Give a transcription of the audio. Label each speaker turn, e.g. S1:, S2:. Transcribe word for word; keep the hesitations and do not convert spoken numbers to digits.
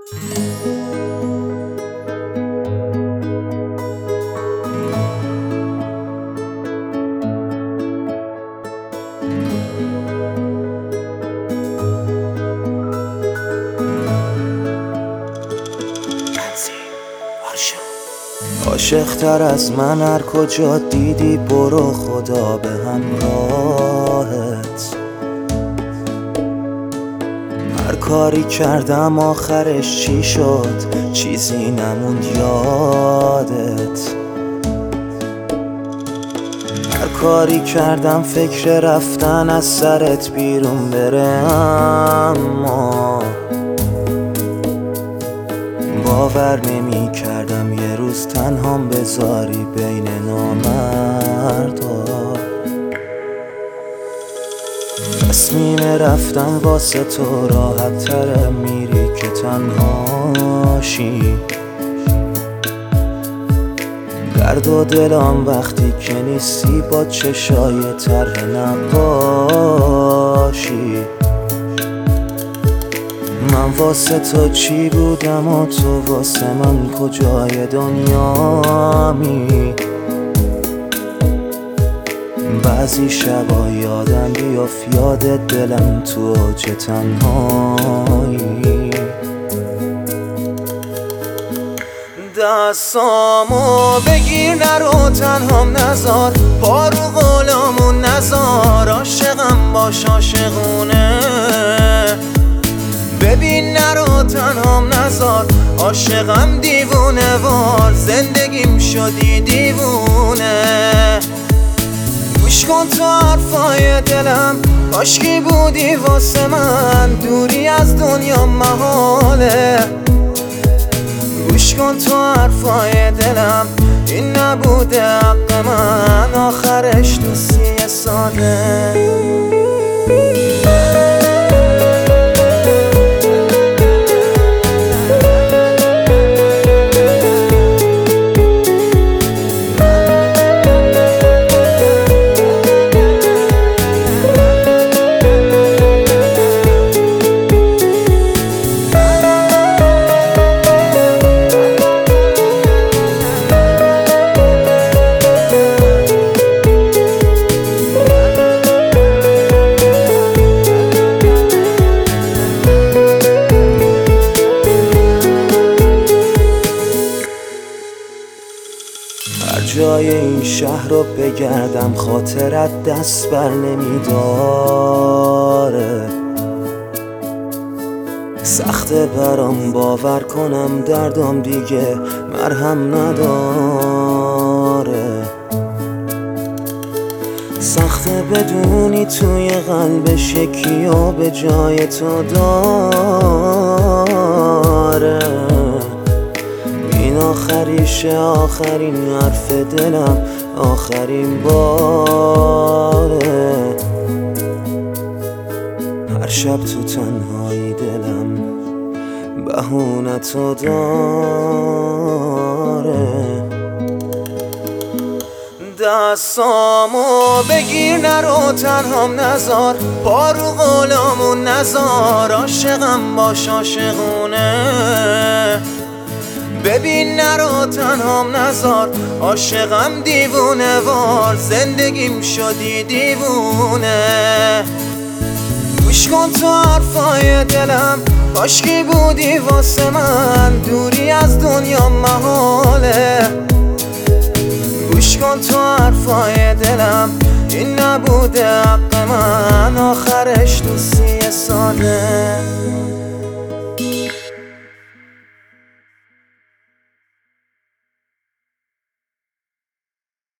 S1: عاشق تر از من هر کجا دیدی برو، خدا به همراهت. هر کاری کردم آخرش چی شد، چیزی نموند یادت. هر کاری کردم فکر رفتن از سرت بیرون بره، اما باور نمی کردم یه روز تنهام بذاری بین نامردا. تصمیم رفتم واسه تو راحت تره، میری که تنهاشی. درد و دلم وقتی که نیستی با چشای طرح نقاشی. من واسه تو چی بودم و تو واسه من کجای دنیامی. بعضی شبا یادم بیافت یادت دلم تو اوج تنهایی. دستامو بگیر نرو تنهام نذار، پا رو قولامون نذار، عاشقم باش عاشقونه. ببین نرو تنهام نذار، عاشقم دیوونه وار، زندگیم شدی دیوونه. گوش کن تو حرفای دلم، کاشکی بودی واسه من، دوری از دنیا محاله. گوش کن تو حرفای دلم، این نبوده حق من، آخرش دوستی ساده. هر جای این شهر رو بگردم خاطرت دست بر نمیداره. سخته برام باور کنم دردم دیگه مرهم نداره. سخته بدونی توی قلبش یکی و به جای تو داره. این آخریشه، آخرین حرف دلم، آخرین باره. هر شب تو تنهایی دلم بهونه تو داره. دستامو بگیر نرو تنهام نذار، پا رو قولامون نذار، عاشقم باش عاشقونه. ببین نرو تنهام نذار، عاشقم دیوونه وار، زندگیم شدی دیوونه. گوش کن تو حرفای دلم، کاشکی بودی واسه من، دوری از دنیا محاله. گوش کن تو حرفای دلم، این نبوده حق من، آخرش دوستی ساده.